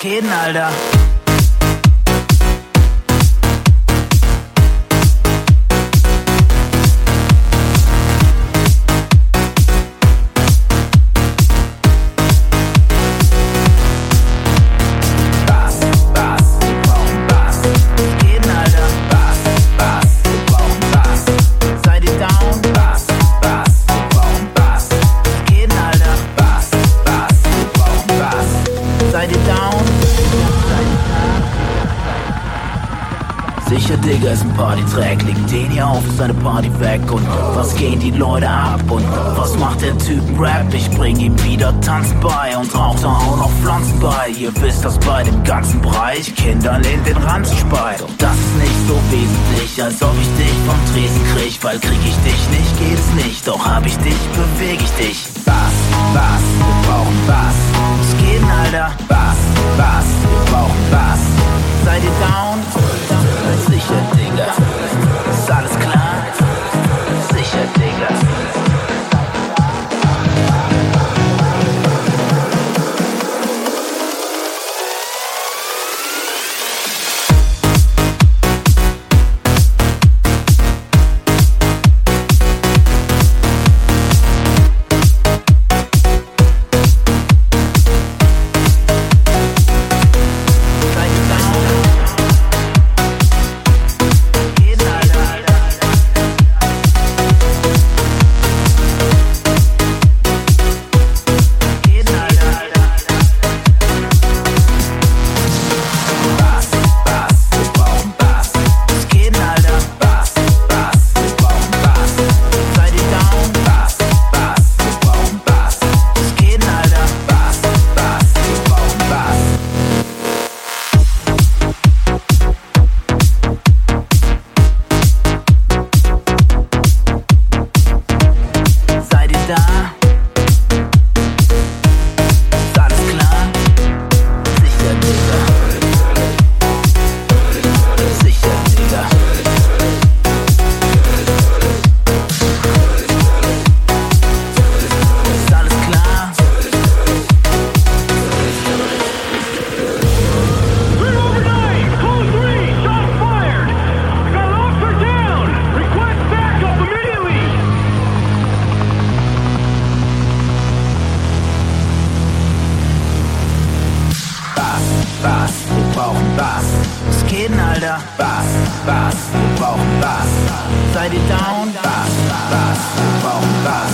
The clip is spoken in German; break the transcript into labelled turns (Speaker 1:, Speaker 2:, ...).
Speaker 1: geht denn, Alter? Sicher, Digga, ist ein Partytrack. Legt den hier auf, ist eine Party weg. Und was gehen die Leute ab? Und was macht der Typ Rap? Ich bring ihm wieder Tanzen bei und rauch da auch noch Pflanzen bei. Ihr wisst, dass bei dem ganzen Bereich Kindern in den Ranzen speit. Doch das ist nicht so wesentlich, als ob ich dich vom Tresen krieg. Weil krieg ich dich nicht, geht's nicht. Doch hab ich dich, beweg ich dich. Bass, wir brauchen Bass. Was geht denn, Alter? Bass, wir brauchen Bass. Seid ihr down? Sicher, Digga. Ist alles klar? Sicher, Digga. Was geht denn, Alter? Bass, wir brauchen Bass. Seid ihr down? Bass, wir brauchen Bass.